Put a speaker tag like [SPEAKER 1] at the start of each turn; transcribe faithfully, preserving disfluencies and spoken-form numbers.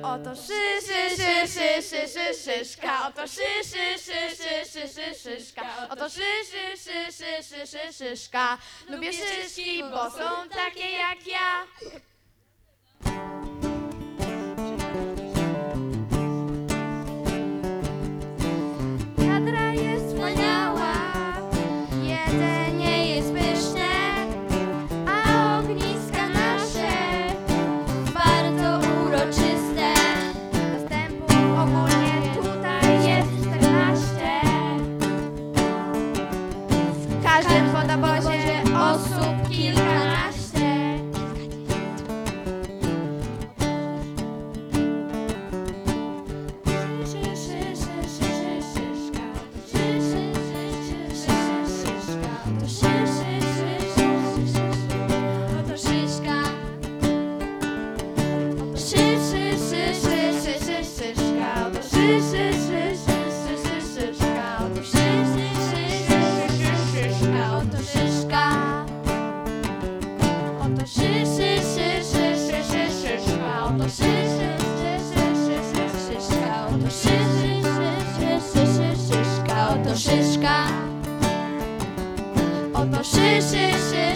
[SPEAKER 1] Oto szy, szy, szy, szy, szy, szy, szyszka. Oto szy, szy, szy, szy, szy, szy, szyszka. Oto szy, szy, szy, szy, szy, szy, szyszka. Lubię szyszki, bo są takie jak ja. Kadra jest wspaniała, jedzenie jest pyszne, a ogniska nasze bardzo uroczyste. Dostępu ogólnie tutaj jest czternaście. W każdym podobozie osób kilkanaście. Oto szyszka, oto szy, szy, szy.